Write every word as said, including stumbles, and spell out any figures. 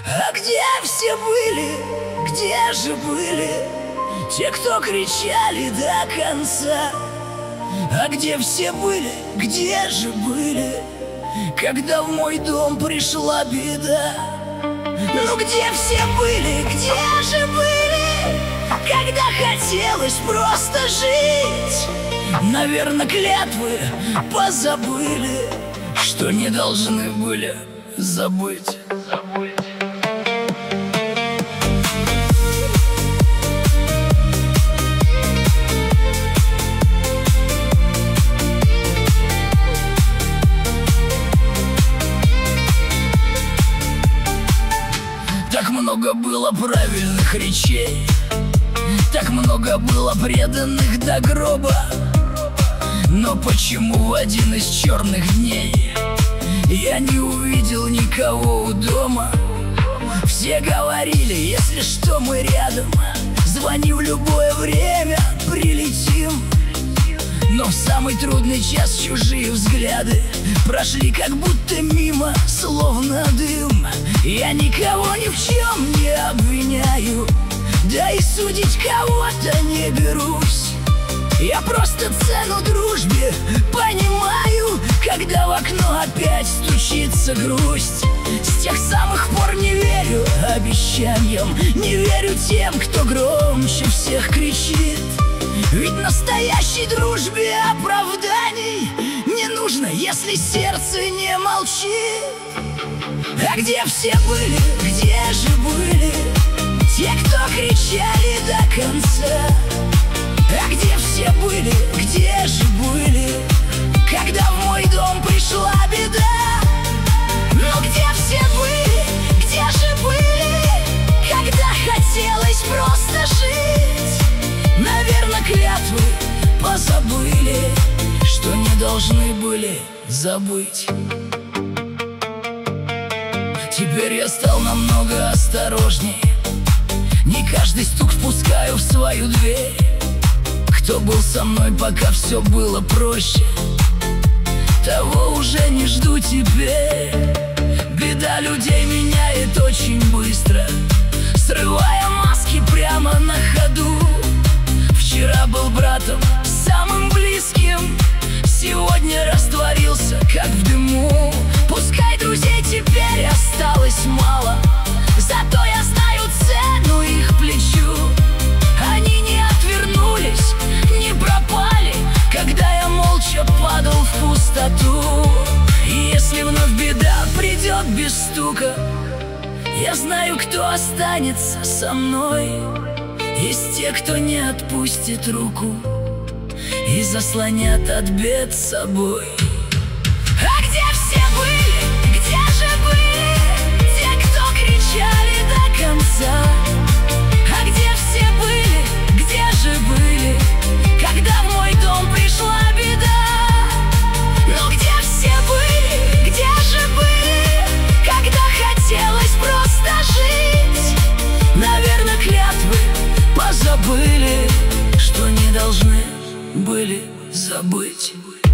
А где все были, где же были те, кто кричали до конца? А где все были, где же были, когда в мой дом пришла беда? Ну где все были, где же были, когда хотелось просто жить? Наверное, клятвы позабыли, что не должны были забыть. Забыть. Так много было правильных речей, так много было преданных до гроба. Но почему в один из черных дней я не увидел никого у дома? Все говорили, если что, мы рядом, звони в любое время, прилетим. Но в самый трудный час чужие взгляды прошли как будто мимо, словно дым. Я никого ни в чем не обвиняю, да и судить кого-то не берусь. Я просто цену дружбе понимаю, когда в окно опять стучится грусть. С тех самых пор не верю обещаниям, не верю тем, кто громче всех кричит. Ведь настоящей дружбе оправданий не нужно, если сердце не молчит. А где все были, где же были те, кто кричали до конца? А где все были, где же были, когда в мой дом пришла беда? Ну где все были, где же были, когда хотелось просто жить? Наверное, клятвы позабыли, что не должны были забыть. Теперь я стал намного осторожней, не каждый стук впускаю в свою дверь. Кто был со мной, пока все было проще, того уже не жду теперь. Беда людей меняет очень быстро, срывая маски прямо на ходу. Вчера был братом, самым близким, сегодня растворился, как в дыму. Пускай друзей теперь осталось мало, зато я знаю цену их плечу. Они не отвернулись, не пропали, когда я молча падал в пустоту. И если вновь беда придет без стука, я знаю, кто останется со мной. Есть те, кто не отпустит руку и заслонят от бед собой. А где все были, где же были те, кто кричали до конца? А где все были, где же были, когда в мой дом пришла беда? Ну где все были, где же были, когда хотелось просто жить? Наверное, клятвы позабыли, что не должны были забыть.